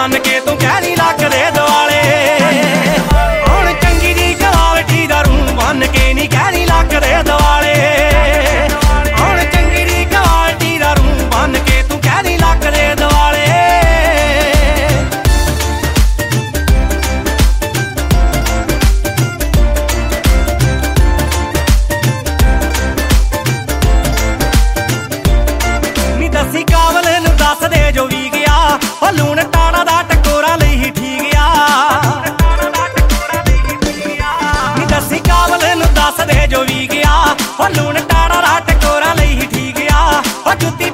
ਬਣ ਕੇ ਤੂੰ ਕਹਿਣੀ ਲੱਕ ਦੇ ਦੁਆਲੇ। ਹੁਣ ਚੰਗੀ ਜੀ ਕੁਆਲਿਟੀ ਦਾ ਰੂਹ ਬਣ ਕੇ ਨਹੀਂ ਕਹਿਣੀ ਲੱਕ ਦੇ ਦੁਆਲੇ। ਹੁਣ ਚੰਗੀ ਜੀ ਕੁਆਲਿਟੀ ਦਾ ਰੂਹ ਬਣ ਕੇ ਤੂੰ ਕਹਿਣੀ ਲੱਕ ਦੇ ਦੁਆਲੇ। ਨੀ ਦੱਸੀ ਕਾਬਲ ਨੂੰ ਦੱਸ ਦੇ ਜੋ ਵੀ ਗਿਆ, ਉਹ ਲੂਣ ਟਾਣਾ ਦਾ ਟਕੋਰਾਂ ਲਈ ਹੀ ਠੀਕ ਆ। ਨੀ ਦੱਸੀ ਕਾਬਲ ਨੂੰ ਦੱਸ ਦੇ ਜੋ ਵੀ ਗਿਆ, ਉਹ ਲੂਣ ਟਾਣਾ ਦਾ ਟਕੋਰਾਂ ਲਈ ਹੀ ਠੀਕ ਆ। ਉਹ ਜੁੱਤੀ